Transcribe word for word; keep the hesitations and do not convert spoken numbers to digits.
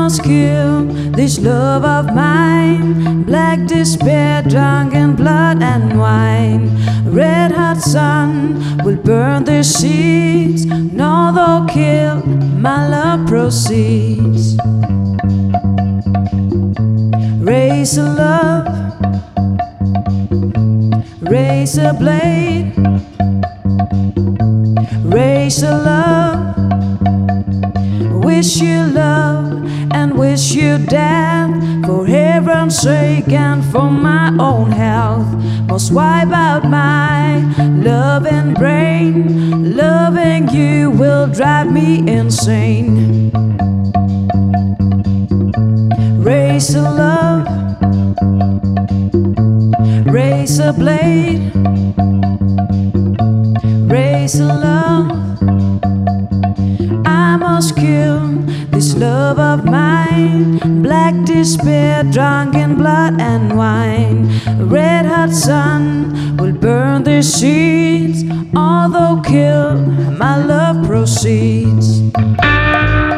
must kill this love of mine. Black despair, drunk in blood and wine. Red hot sun will burn the seeds. No, they'll kill, my love proceeds. Raise a love, raise a blade, raise a love. Wish you love and wish you death, for heaven's sake and for my own health. Must wipe out my loving brain. Loving you will drive me insane. Raise a love, raise a blade, raise a love. I must kill this love of mine. Black despair, drunk in blood and wine. Red hot sun will burn the seeds. Although kill, my love proceeds.